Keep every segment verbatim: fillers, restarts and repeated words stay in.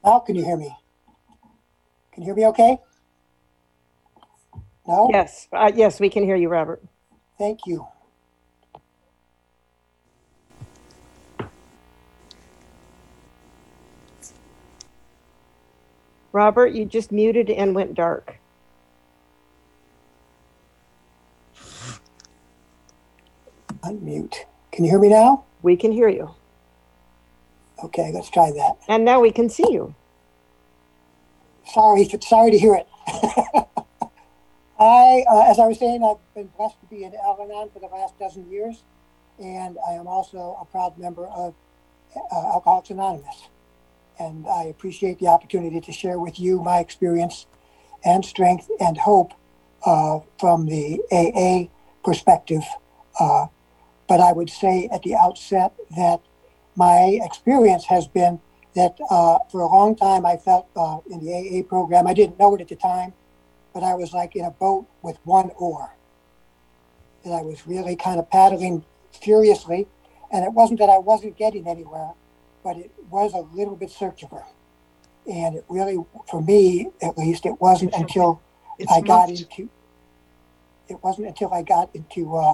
now. Can you hear me? Can you hear me okay? No? Yes, uh, yes, we can hear you, Robert. Thank you. Robert, you just muted and went dark. Unmute. Can you hear me now? We can hear you. Okay, let's try that. And now we can see you. Sorry, sorry to hear it. I, uh, as I was saying, I've been blessed to be in Al-Anon for the last dozen years, and I am also a proud member of uh, Alcoholics Anonymous. And I appreciate the opportunity to share with you my experience and strength and hope uh, from the A A perspective. Uh, but I would say at the outset that my experience has been that uh, for a long time I felt uh, in the A A program, I didn't know it at the time, but I was like in a boat with one oar. That I was really kind of paddling furiously, and it wasn't that I wasn't getting anywhere, but it was a little bit circular. And it really, for me at least, it wasn't It's until It's I got muffed. into, it wasn't until I got into, uh,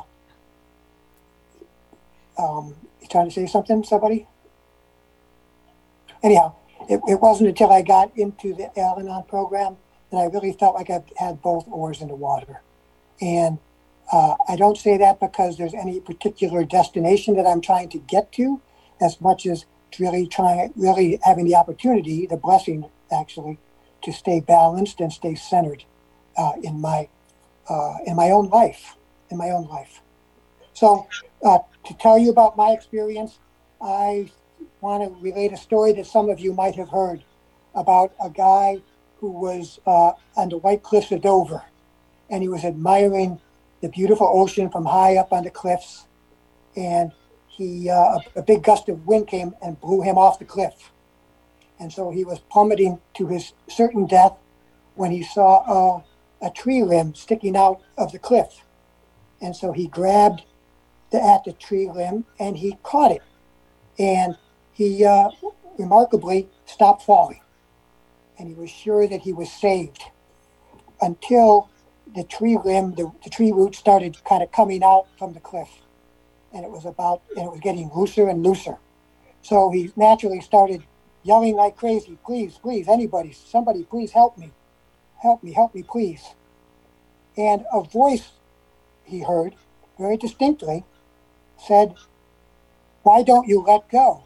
um, you trying to say something, somebody? Anyhow, it, it wasn't until I got into the Al-Anon program that I really felt like I had both oars in the water. And uh, I don't say that because there's any particular destination that I'm trying to get to, as much as really trying, really having the opportunity, the blessing actually, to stay balanced and stay centered uh, in my uh, in my own life, in my own life. So uh, to tell you about my experience, I want to relate a story that some of you might have heard about a guy who was uh, on the White Cliffs of Dover, and he was admiring the beautiful ocean from high up on the cliffs, and he uh, a, a big gust of wind came and blew him off the cliff. And so he was plummeting to his certain death when he saw uh, a tree limb sticking out of the cliff. And so he grabbed the, at the tree limb and he caught it. And he uh, remarkably stopped falling. And he was sure that he was saved until the tree limb, the, the tree root started kind of coming out from the cliff. And it was about, and it was getting looser and looser. So he naturally started yelling like crazy, please, please, anybody, somebody, please help me. Help me, help me, please. And a voice he heard very distinctly said, why don't you let go?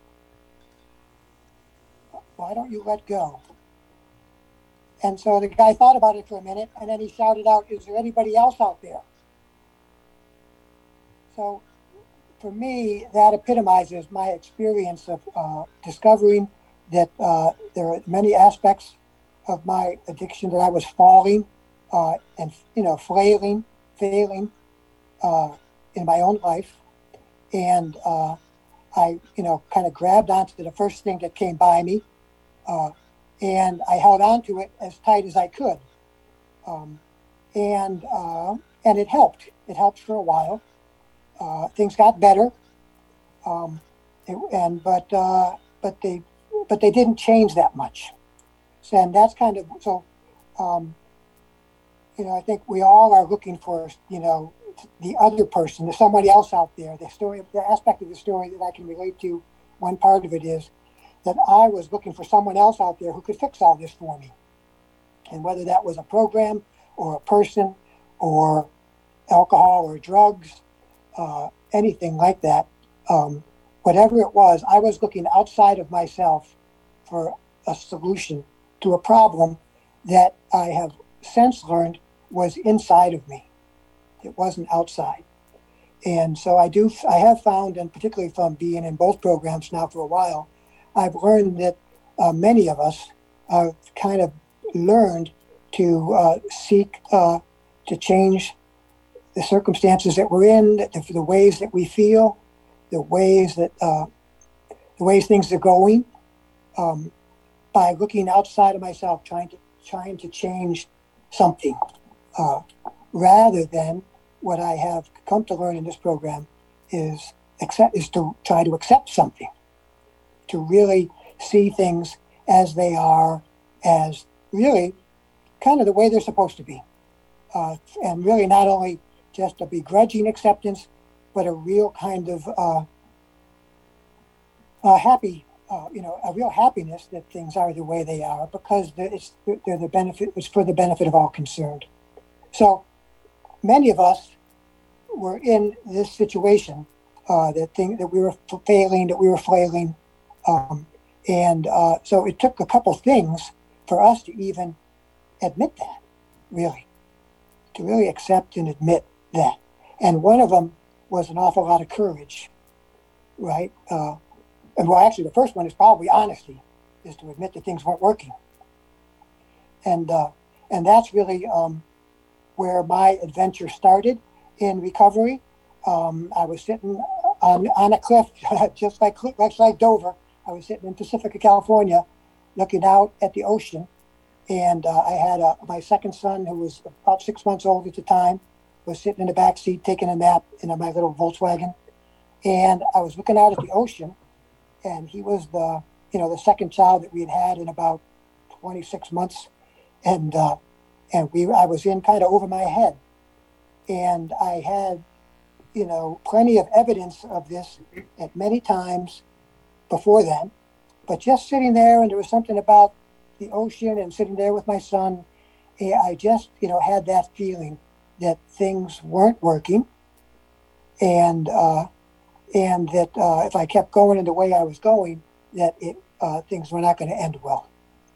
Why don't you let go? And so the guy thought about it for a minute, and then he shouted out, is there anybody else out there? So for me, that epitomizes my experience of uh, discovering that uh, there are many aspects of my addiction that I was falling uh, and, you know, flailing, failing uh, in my own life. And uh, I, you know, kind of grabbed onto the first thing that came by me. Uh, and I held on to it as tight as I could. Um, and uh, and it helped. It helped for a while. Uh, things got better. Um, it, and but uh, but they but they didn't change that much. So, and that's kind of so. Um, you know, I think we all are looking for, you know, the other person. There's somebody else out there. The story, the aspect of the story that I can relate to. One part of it is that I was looking for someone else out there who could fix all this for me. And whether that was a program or a person or alcohol or drugs, uh, anything like that, um, whatever it was, I was looking outside of myself for a solution to a problem that I have since learned was inside of me. It wasn't outside. And so I do, I have found, and particularly from being in both programs now for a while, I've learned that uh, many of us have kind of learned to uh, seek uh, to change the circumstances that we're in, the, the ways that we feel, the ways that uh, the ways things are going, um, by looking outside of myself, trying to trying to change something, uh, rather than what I have come to learn in this program is accept is to try to accept something, to really see things as they are, as really kind of the way they're supposed to be. Uh, and really not only just a begrudging acceptance, but a real kind of uh, uh, happy, uh, you know, a real happiness that things are the way they are, because it's they're the benefit, it's for the benefit of all concerned. So many of us were in this situation, uh, that thing that we were failing, that we were flailing, um, and uh, so it took a couple things for us to even admit that, really, to really accept and admit that. And one of them was an awful lot of courage, right? Uh, and well, actually, the first one is probably honesty, is to admit that things weren't working. And uh, and that's really um, where my adventure started in recovery. Um, I was sitting on, on a cliff, just like just like Dover. I was sitting in Pacifica, California, looking out at the ocean. And uh, I had a, my second son, who was about six months old at the time, was sitting in the back seat taking a nap in my little Volkswagen. And I was looking out at the ocean, and he was the, you know, the second child that we had had in about twenty-six months. And uh, and we, I was in kind of over my head. And I had, you know, plenty of evidence of this at many times before then. But just sitting there, and there was something about the ocean and sitting there with my son, I just, you know, had that feeling that things weren't working, and uh, and that uh, if I kept going in the way I was going, that it uh, things were not going to end well,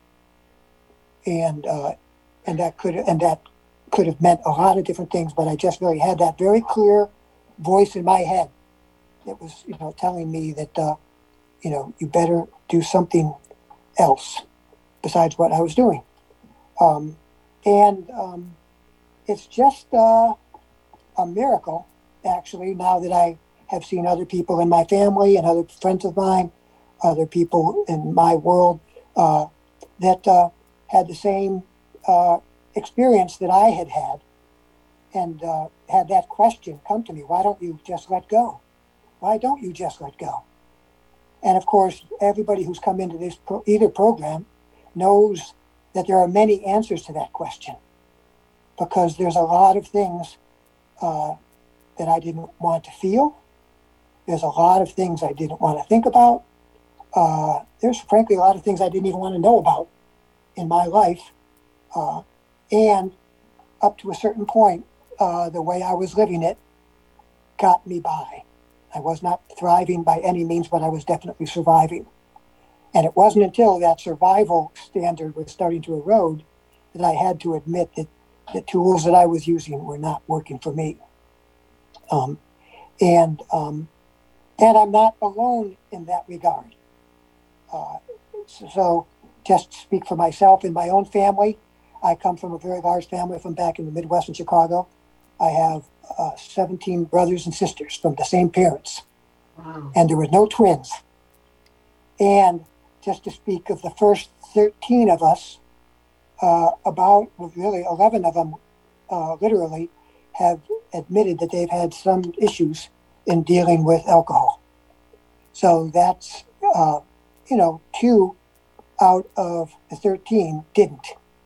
and uh, and that could and that could have meant a lot of different things. But I just really had that very clear voice in my head that was, you know, telling me that uh, you know, you better do something else besides what I was doing. Um, and um, it's just uh, a miracle, actually, now that I have seen other people in my family and other friends of mine, other people in my world uh, that uh, had the same uh, experience that I had had, and uh, had that question come to me: why don't you just let go? Why don't you just let go? And of course, everybody who's come into this pro- either program knows that there are many answers to that question, because there's a lot of things uh, that I didn't want to feel. There's a lot of things I didn't want to think about. Uh, there's frankly a lot of things I didn't even want to know about in my life. Uh, and up to a certain point, uh, the way I was living it got me by. I was not thriving by any means, but I was definitely surviving. And it wasn't until that survival standard was starting to erode that I had to admit that the tools that I was using were not working for me. Um, and um, and I'm not alone in that regard. Uh, so, so just to speak for myself and my own family, I come from a very large family from back in the Midwest in Chicago. I have uh, seventeen brothers and sisters from the same parents. Wow. And there were no twins. And just to speak of the first thirteen of us, uh, about well, really eleven of them uh, literally have admitted that they've had some issues in dealing with alcohol. So that's, uh, you know, two out of the thirteen didn't.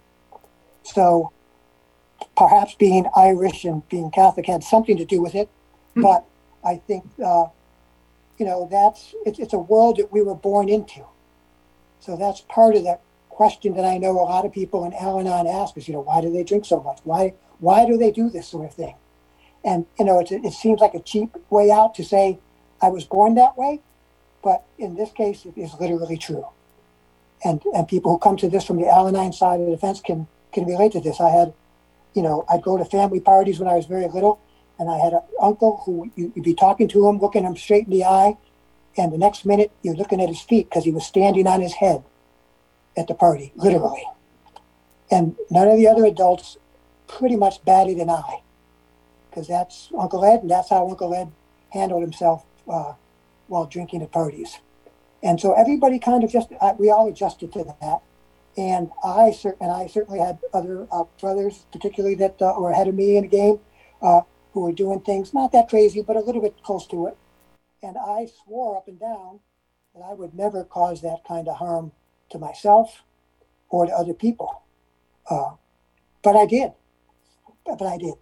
So perhaps being Irish and being Catholic had something to do with it, mm-hmm. But I think, uh, you know, that's, it's, it's a world that we were born into. So that's part of that question that I know a lot of people in Al-Anon ask is, you know, why do they drink so much? Why why do they do this sort of thing? And, you know, it's, it seems like a cheap way out to say, I was born that way, but in this case, it is literally true. And and people who come to this from the Al-Anon side of the fence can, can relate to this. I had, you know, I'd go to family parties when I was very little, and I had an uncle who you, you'd be talking to him, looking him straight in the eye, and the next minute you're looking at his feet because he was standing on his head at the party, literally. And none of the other adults pretty much batted an eye, because that's Uncle Ed, and that's how Uncle Ed handled himself uh, while drinking at parties. And so everybody kind of just, uh, we all adjusted to that. And I, cer- and I certainly had other uh, brothers, particularly that uh, were ahead of me in the game, uh, who were doing things not that crazy, but a little bit close to it. And I swore up and down that I would never cause that kind of harm to myself or to other people. Uh, but I did. But I did.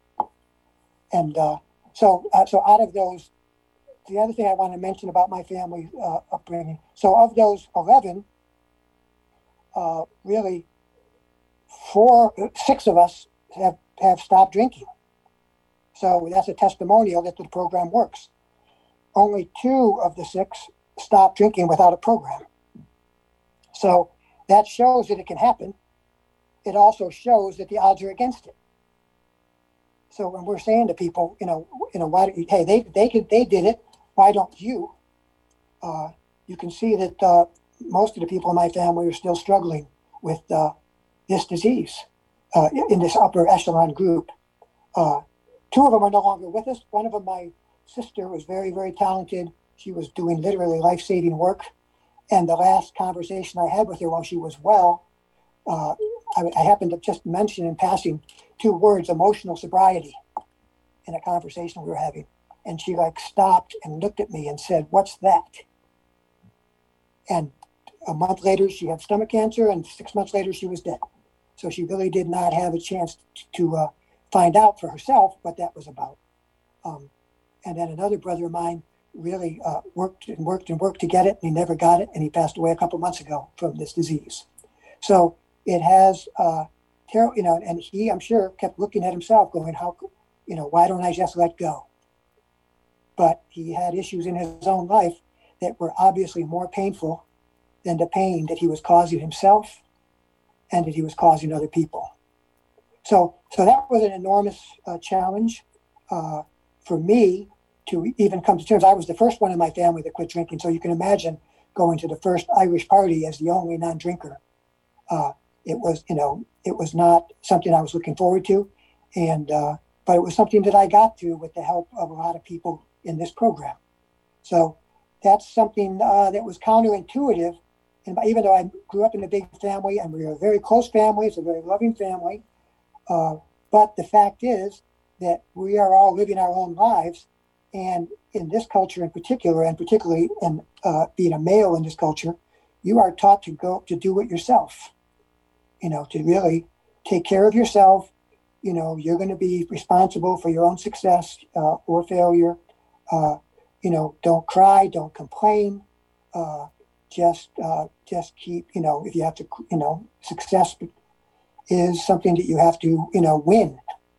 And uh, so, uh, so out of those, the other thing I want to mention about my family uh, upbringing. So, of those eleven, uh, really, four, six of us have have stopped drinking. So that's a testimonial that the program works. Only two of the six stopped drinking without a program. So that shows that it can happen. It also shows that the odds are against it. So when we're saying to people, you know, you know, why? Do, hey, they they could they did it. Why don't you? Uh, you can see that uh, most of the people in my family are still struggling with uh, this disease uh, in this upper echelon group. Uh, two of them are no longer with us. One of them, my sister, was very, very talented. She was doing literally life-saving work. And the last conversation I had with her while she was well, uh, I, I happened to just mention in passing two words, emotional sobriety, in a conversation we were having. And she like stopped and looked at me and said, "What's that?" And a month later, she had stomach cancer, and six months later, she was dead. So she really did not have a chance to uh, find out for herself what that was about. Um, and then another brother of mine really uh, worked and worked and worked to get it, and he never got it, and he passed away a couple months ago from this disease. So it has, uh, ter- you know, and he, I'm sure, kept looking at himself, going, "How, you know, why don't I just let go?" But he had issues in his own life that were obviously more painful than the pain that he was causing himself and that he was causing other people. So, so that was an enormous uh, challenge uh, for me to even come to terms. I was the first one in my family that quit drinking. So you can imagine going to the first Irish party as the only non-drinker. Uh, it was, you know, it was not something I was looking forward to. And, uh, but it was something that I got through with the help of a lot of people in this program. So that's something uh, that was counterintuitive. And even though I grew up in a big family and we were a very close family, it's a very loving family. Uh, but the fact is that we are all living our own lives. And in this culture in particular, and particularly in uh, being a male in this culture, you are taught to go to do it yourself, you know, to really take care of yourself. You know, you're going to be responsible for your own success uh, or failure. Uh, you know, don't cry, don't complain. Uh, just, uh, just keep, you know, if you have to, you know, success is something that you have to, you know, win,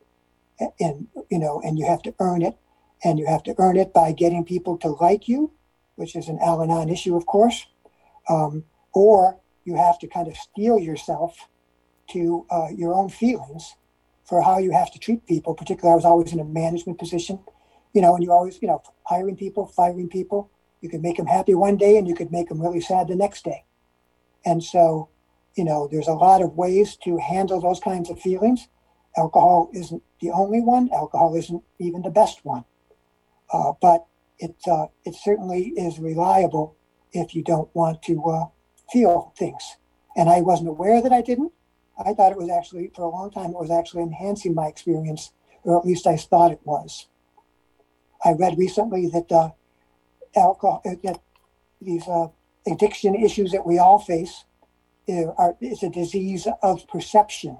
and you know, and you have to earn it, and you have to earn it by getting people to like you, which is an Al-Anon issue, of course, um, or you have to kind of steel yourself to uh, your own feelings for how you have to treat people. Particularly, I was always in a management position. You know, and you always, you know, hiring people, firing people, you could make them happy one day and you could make them really sad the next day. And so, you know, there's a lot of ways to handle those kinds of feelings. Alcohol isn't the only one. Alcohol isn't even the best one. Uh, but it, uh, it certainly is reliable if you don't want to uh, feel things. And I wasn't aware that I didn't. I thought it was actually, for a long time, it was actually enhancing my experience, or at least I thought it was. I read recently that uh, alcohol, that these uh, addiction issues that we all face uh, are is a disease of perception.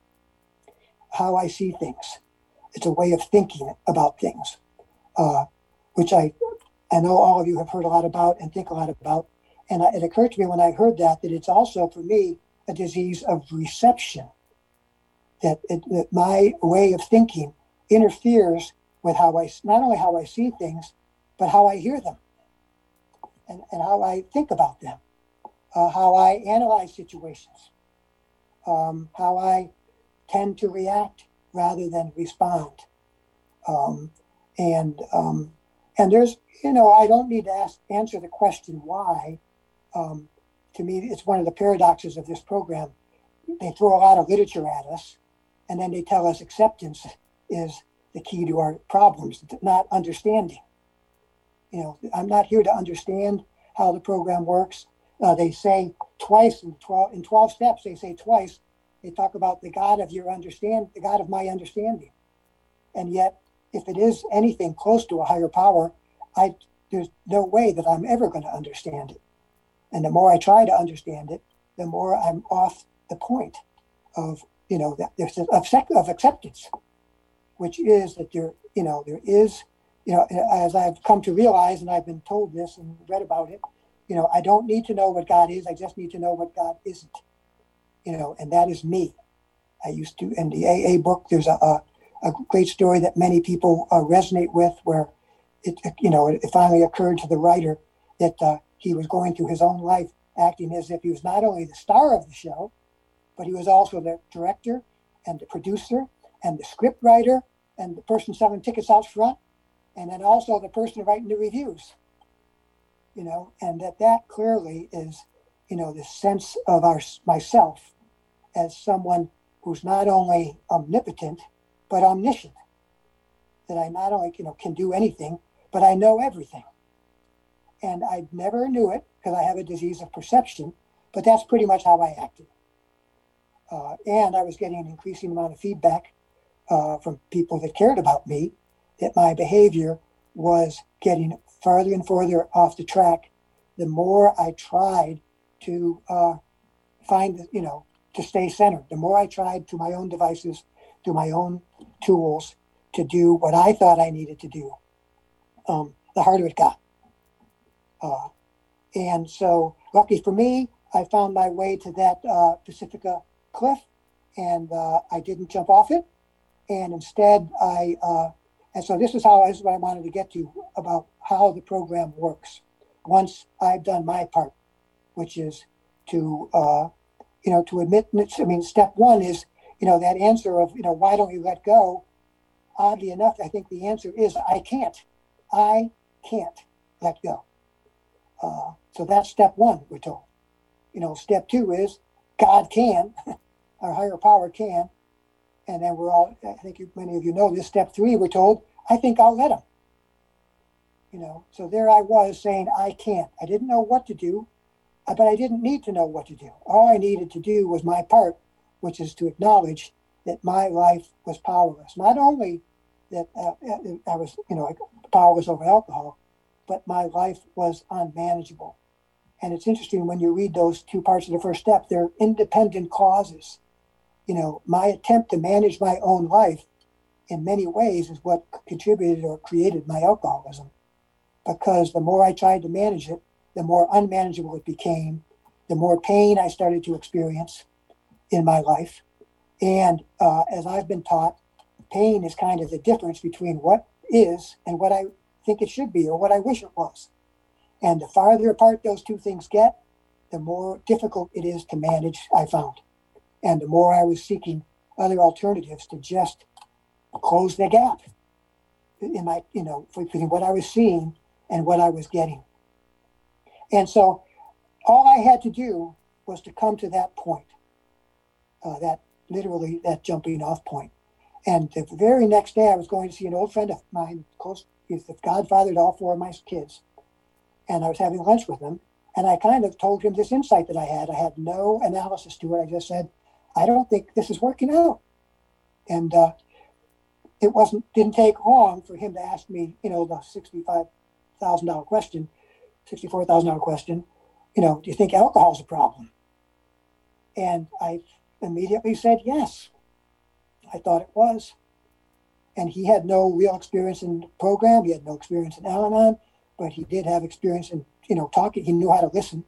How I see things, it's a way of thinking about things, uh, which I I know all of you have heard a lot about and think a lot about. And I, it occurred to me when I heard that that it's also for me a disease of reception. That, it, that my way of thinking interferes with how I, not only how I see things, but how I hear them and, and how I think about them, uh, how I analyze situations, um, how I tend to react rather than respond. Um, and um, and there's, you know, I don't need to ask, answer the question why. Um, to me, it's one of the paradoxes of this program. They throw a lot of literature at us, and then they tell us acceptance is the key to our problems, not understanding. You know, I'm not here to understand how the program works. Uh, they say twice in twelve in twelve steps. They say twice. They talk about the God of your understand, the God of my understanding. And yet, if it is anything close to a higher power, I there's no way that I'm ever going to understand it. And the more I try to understand it, the more I'm off the point of, you know, that there's of, of acceptance, which is that there, you know, there is, you know, as I've come to realize, and I've been told this and read about it, you know, I don't need to know what God is. I just need to know what God isn't, you know, and that is me. I used to, in the A A book, there's a, a, a great story that many people uh, resonate with, where it, you know, it, it finally occurred to the writer that uh, he was going through his own life acting as if he was not only the star of the show, but he was also the director and the producer and the script writer and the person selling tickets out front, and then also the person writing the reviews, you know, and that that clearly is, you know, the sense of our myself as someone who's not only omnipotent, but omniscient, that I not only, you know, can do anything, but I know everything. And I never knew it because I have a disease of perception, but that's pretty much how I acted. Uh, and I was getting an increasing amount of feedback uh, from people that cared about me, that my behavior was getting farther and further off the track the more I tried to uh, find, you know, to stay centered. The more I tried through my own devices, through my own tools to do what I thought I needed to do, um, the harder it got. Uh, and so, lucky for me, I found my way to that uh, Pacifica cliff, and uh, I didn't jump off it. And instead, I, uh, and so this is how, this is what I wanted to get to about how the program works. Once I've done my part, which is to, uh, you know, to admit, I mean, step one is, you know, that answer of, you know, why don't you let go? Oddly enough, I think the answer is I can't. I can't let go. Uh, so that's step one, we're told. You know, step two is God can, our higher power can. And then we're all, I think you, many of you know this, step three, we're told, I think I'll let him. You know, so there I was saying, I can't. I didn't know what to do, but I didn't need to know what to do. All I needed to do was my part, which is to acknowledge that my life was powerless. Not only that uh, I was, you know, powerless over alcohol, but my life was unmanageable. And it's interesting when you read those two parts of the first step, they're independent causes. You know, my attempt to manage my own life in many ways is what contributed or created my alcoholism. Because the more I tried to manage it, the more unmanageable it became, the more pain I started to experience in my life. And uh, as I've been taught, pain is kind of the difference between what is and what I think it should be or what I wish it was. And the farther apart those two things get, the more difficult it is to manage, I found. And the more I was seeking other alternatives to just close the gap in my, you know, between what I was seeing and what I was getting. And so all I had to do was to come to that point, uh, that literally that jumping off point. And the very next day I was going to see an old friend of mine, close, he's the godfather to all four of my kids. And I was having lunch with him. And I kind of told him this insight that I had. I had no analysis to it. I just said, I don't think this is working out. And uh, it wasn't, didn't take long for him to ask me, you know, the sixty-five thousand dollars question, sixty-four thousand dollars question, you know, do you think alcohol's a problem? And I immediately said, yes, I thought it was. And he had no real experience in the program. He had no experience in Al-Anon, but he did have experience in, you know, talking. He knew how to listen.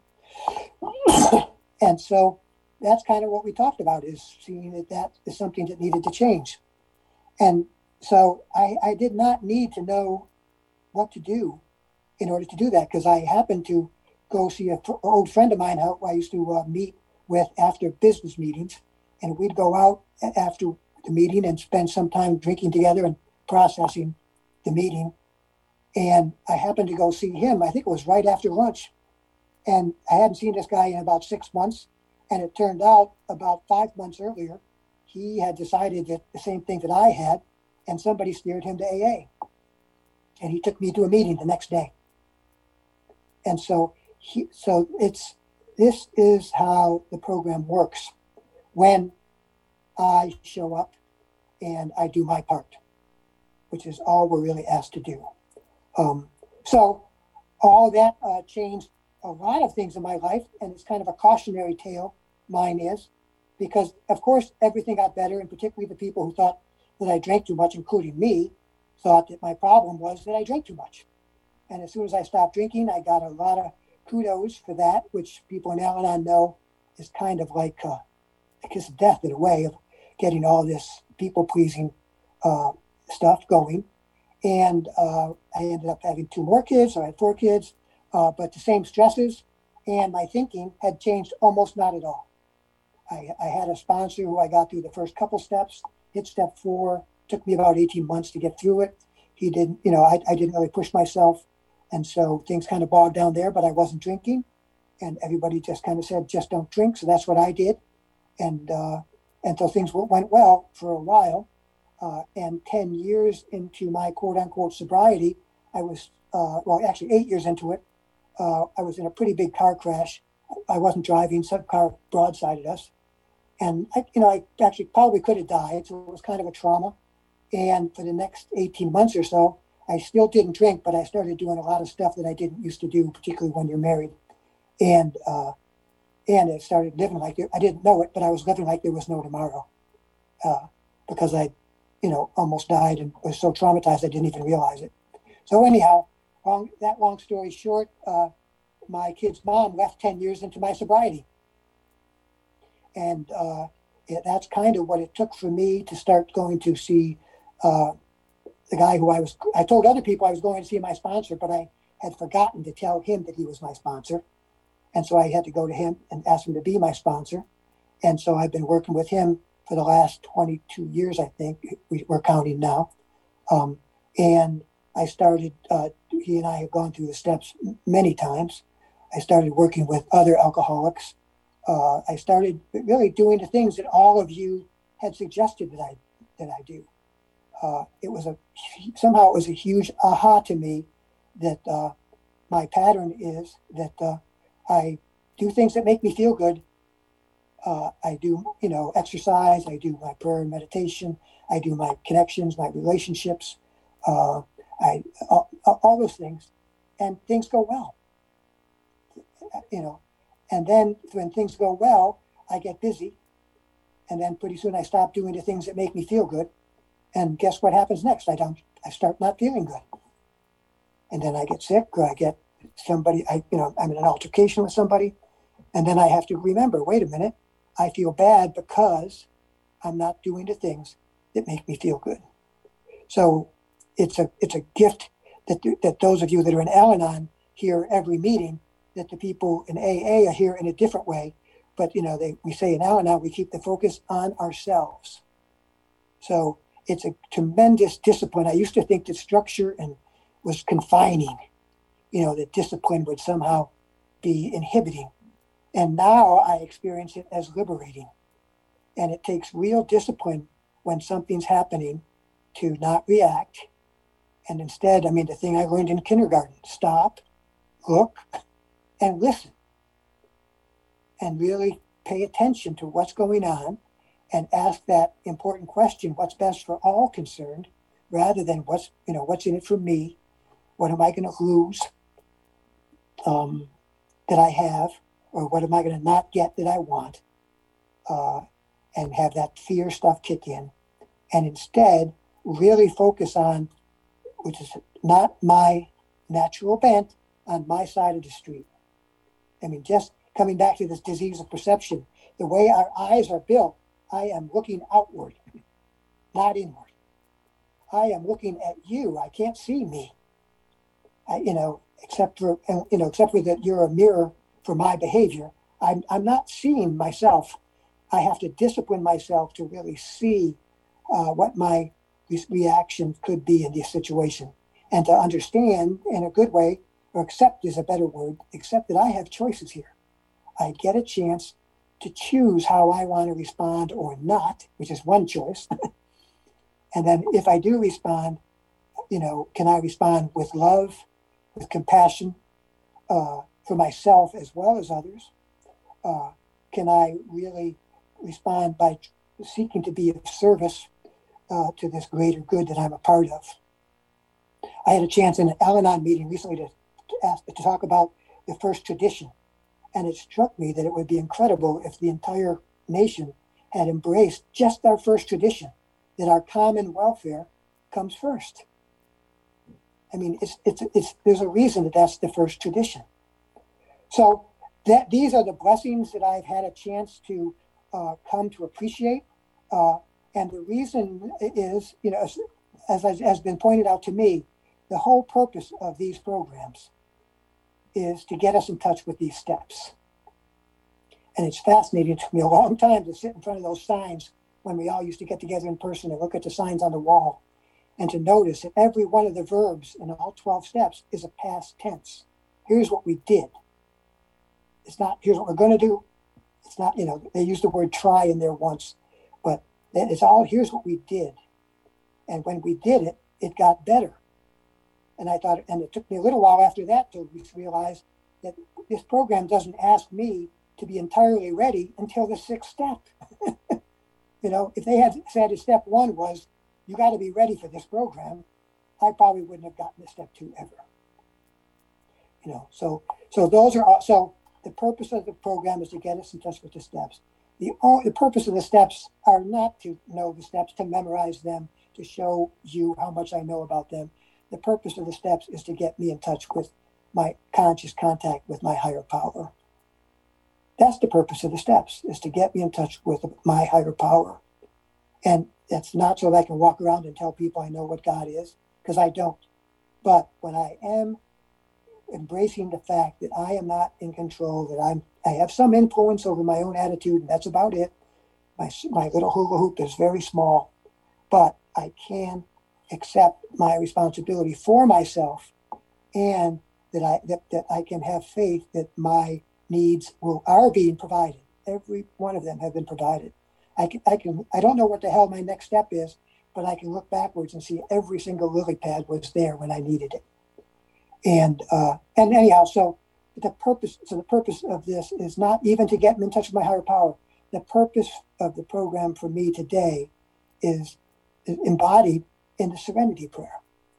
And so that's kind of what we talked about, is seeing that that is something that needed to change. And so I, I did not need to know what to do in order to do that, because I happened to go see an old friend of mine who I used to uh, meet with after business meetings. And we'd go out after the meeting and spend some time drinking together and processing the meeting. And I happened to go see him, I think it was right after lunch. And I hadn't seen this guy in about six months. And it turned out about five months earlier, he had decided that the same thing that I had, and somebody steered him to A A. And he took me to a meeting the next day. And so he, so it's, this is how the program works when I show up and I do my part, which is all we're really asked to do. Um, so all that uh, changed a lot of things in my life, and it's kind of a cautionary tale, mine is, because of course everything got better, and particularly the people who thought that I drank too much, including me, thought that my problem was that I drank too much. And as soon as I stopped drinking, I got a lot of kudos for that, which people in Al-Anon know is kind of like uh, a kiss of death in a way of getting all this people-pleasing uh, stuff going. And uh, I ended up having two more kids, so I had four kids, uh, but the same stresses and my thinking had changed almost not at all. I, I had a sponsor who I got through the first couple steps, hit step four, took me about eighteen months to get through it. He didn't, you know, I, I didn't really push myself. And so things kind of bogged down there, but I wasn't drinking. And everybody just kind of said, just don't drink. So that's what I did. And, uh, and so things went well for a while. Uh, and ten years into my quote unquote sobriety, I was, uh, well, actually eight years into it, uh, I was in a pretty big car crash. I wasn't driving, some car broadsided us. And, I, you know, I actually probably could have died. So it was kind of a trauma. And for the next eighteen months or so, I still didn't drink, but I started doing a lot of stuff that I didn't used to do, particularly when you're married. And, uh, and I started living like, I didn't know it, but I was living like there was no tomorrow. Uh, because I, you know, almost died and was so traumatized I didn't even realize it. So anyhow, long, that long story short, uh, my kid's mom left ten years into my sobriety. And uh, it, that's kind of what it took for me to start going to see uh, the guy who I was, I told other people I was going to see my sponsor, but I had forgotten to tell him that he was my sponsor. And so I had to go to him and ask him to be my sponsor. And so I've been working with him for the last twenty-two years, I think, we, we're counting now. Um, and I started, uh, he and I have gone through the steps many times. I started working with other alcoholics. Uh, I started really doing the things that all of you had suggested that I that I do. Uh, it was a somehow it was a huge aha to me that uh, my pattern is that uh, I do things that make me feel good. Uh, I do, you know, exercise. I do my prayer and meditation. I do my connections, my relationships. Uh, I all, all those things, and things go well. You know. And then when things go well, I get busy. And then pretty soon I stop doing the things that make me feel good. And guess what happens next? I don't, I start not feeling good. And then I get sick, or I get somebody, I, you know, I'm in an altercation with somebody. And then I have to remember, wait a minute, I feel bad because I'm not doing the things that make me feel good. So it's a, it's a gift that, that those of you that are in Al-Anon hear every meeting, that the people in A A are here in a different way. But, you know, they, we say in Al-Anon, we keep the focus on ourselves. So it's a tremendous discipline. I used to think that structure and was confining, you know, that discipline would somehow be inhibiting. And now I experience it as liberating. And it takes real discipline when something's happening to not react. And instead, I mean, the thing I learned in kindergarten, stop, look, and listen, and really pay attention to what's going on and ask that important question, what's best for all concerned, rather than what's, you know, what's in it for me? What am I going to lose um, that I have, or what am I going to not get that I want? Uh, and have that fear stuff kick in, and instead really focus on, which is not my natural bent, on my side of the street. I mean, just coming back to this disease of perception, the way our eyes are built, I am looking outward, not inward. I am looking at you. I can't see me. I, you know, except for, you know, except for that you're a mirror for my behavior. I'm, I'm not seeing myself. I have to discipline myself to really see uh, what my re- reaction could be in this situation, and to understand in a good way, or accept is a better word, accept that I have choices here. I get a chance to choose how I want to respond or not, which is one choice. And then if I do respond, you know, can I respond with love, with compassion uh, for myself as well as others? Uh, can I really respond by seeking to be of service uh, to this greater good that I'm a part of? I had a chance in an Al-Anon meeting recently to, to, ask, to talk about the first tradition. And it struck me that it would be incredible if the entire nation had embraced just our first tradition, that our common welfare comes first. I mean, it's, it's, it's, there's a reason that that's the first tradition. So that these are the blessings that I've had a chance to uh, come to appreciate. Uh, and the reason is, you know, as, as has been pointed out to me, the whole purpose of these programs is to get us in touch with these steps. And it's fascinating to me a long time to sit in front of those signs when we all used to get together in person and look at the signs on the wall and to notice that every one of the verbs in all twelve steps is a past tense. Here's what we did. It's not, here's what we're going to do. It's not, you know, they used the word try in there once, but it's all, here's what we did. And when we did it, it got better. And I thought, and it took me a little while after that to realize that this program doesn't ask me to be entirely ready until the sixth step. You know, if they had said that step one was, you got to be ready for this program, I probably wouldn't have gotten to step two ever. You know, so so those are all, so the purpose of the program is to get us in touch with the steps. The, the purpose of the steps are not to know the steps, to memorize them, to show you how much I know about them. The purpose of the steps is to get me in touch with my conscious contact with my higher power. That's the purpose of the steps, is to get me in touch with my higher power. And that's not so that I can walk around and tell people I know what God is, because I don't. But when I am embracing the fact that I am not in control, that I'm, I have some influence over my own attitude, and that's about it. My, my little hula hoop is very small, but I can accept my responsibility for myself, and that I that, that I can have faith that my needs will are being provided. Every one of them have been provided. I can I can I don't know what the hell my next step is, but I can look backwards and see every single lily pad was there when I needed it. And uh, and anyhow, so the purpose so the purpose of this is not even to get me in touch with my higher power. The purpose of the program for me today is, is embodied in the Serenity Prayer.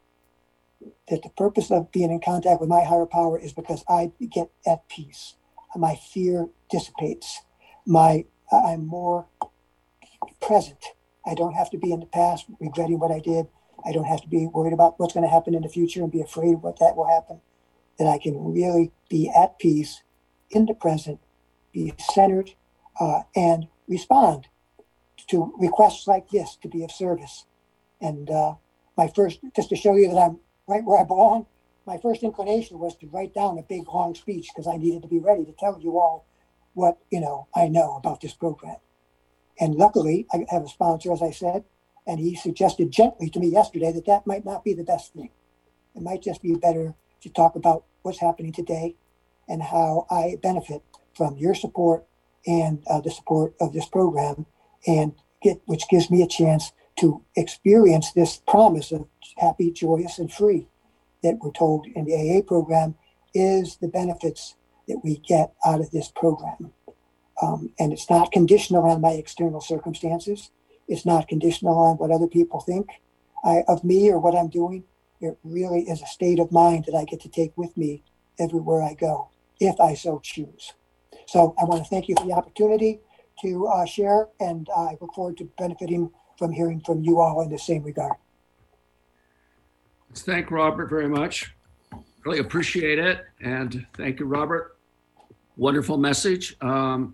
That the purpose of being in contact with my higher power is because I get at peace. My fear dissipates. My I'm more present. I don't have to be in the past regretting what I did. I don't have to be worried about what's going to happen in the future and be afraid of what that will happen. That I can really be at peace in the present, be centered, uh, and respond to requests like this to be of service. And uh, my first, just to show you that I'm right where I belong, my first inclination was to write down a big long speech because I needed to be ready to tell you all what, you know, I know about this program. And luckily, I have a sponsor, as I said, and he suggested gently to me yesterday that that might not be the best thing. It might just be better to talk about what's happening today and how I benefit from your support and uh, the support of this program, and get which gives me a chance to experience this promise of happy, joyous, and free that we're told in the A A program is the benefits that we get out of this program. Um, and it's not conditional on my external circumstances. It's not conditional on what other people think I, of me or what I'm doing. It really is a state of mind that I get to take with me everywhere I go, if I so choose. So I want to thank you for the opportunity to uh, share, and uh, I look forward to benefiting from hearing from you all in the same regard. Let's thank Robert very much. Really appreciate it. And thank you, Robert. Wonderful message. Um,